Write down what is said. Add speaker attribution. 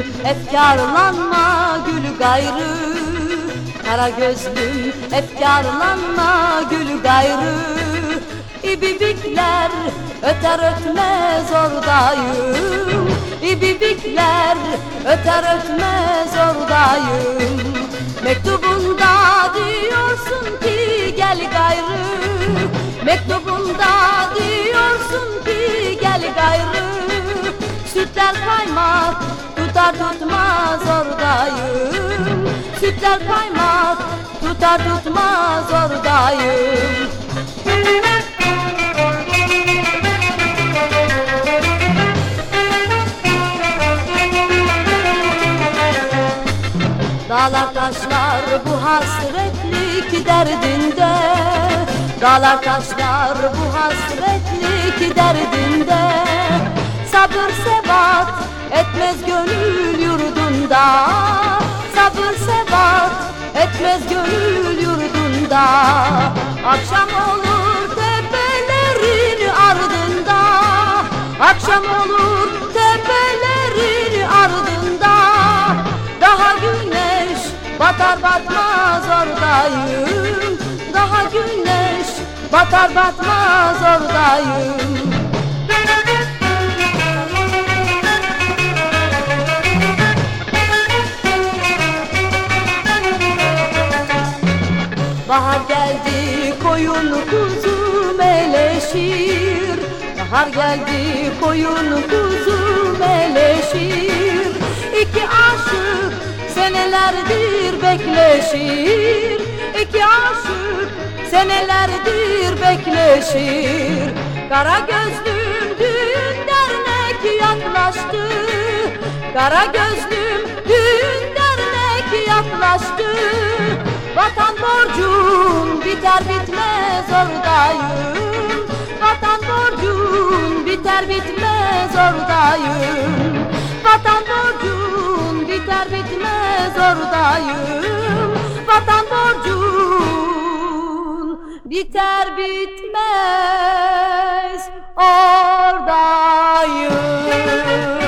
Speaker 1: efkarlanma gül gayrı. Kara gözlüm efkarlanma gül gayrı. İbibikler öter ötmez oradayım. İbibikler öter ötmez oradayım. Mektubunda diyorsun ki gel gayrı. Mektubunda diyorsun ki gel gayrı. Sütler kaymak tutar tutmaz oradayım. Sütler kaymak tutar tutmaz oradayım. Dağlar taşlar bu hasretlik derdinde. Dağlar taşlar bu hasretlik derdinde. Sabır sebat etmez gönül yurdunda. Sabır sebat etmez gönül yurdunda. Akşam olur tepelerin ardında. Akşam olur tepelerin ardında. Daha güneş batar batmaz oradayım. Daha güneş batar batmaz oradayım. Bahar geldi koyun kuzum eleşir. Bahar geldi koyun kuzum eleşir. İki aşık senelerdir bekleşir. İki aşık senelerdir bekleşir. Kara gözlüm düğün dernek yaklaştı. Kara gözlüm düğün dernek yaklaştı. Vatan borcum biter bitmez oradayım. Vatan borcum biter bitmez oradayım. Vatan borcum biter bitmez oradayım. Vatan borcum biter bitmez oradayım.